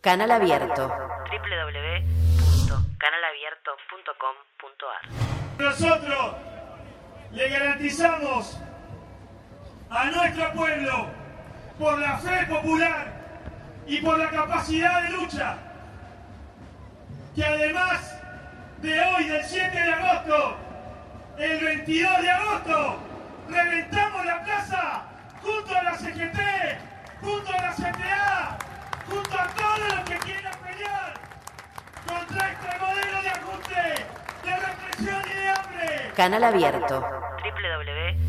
Canal Abierto. www.canalabierto.com.ar. Nosotros le garantizamos a nuestro pueblo, por la fe popular y por la capacidad de lucha, que además de hoy, del 7 de agosto, el 22 de agosto, reventamos la plaza junto a la CGT, junto a la CTA, junto a todos los que quieran pelear contra este modelo de ajuste, de represión y de hambre. Canal Abierto. www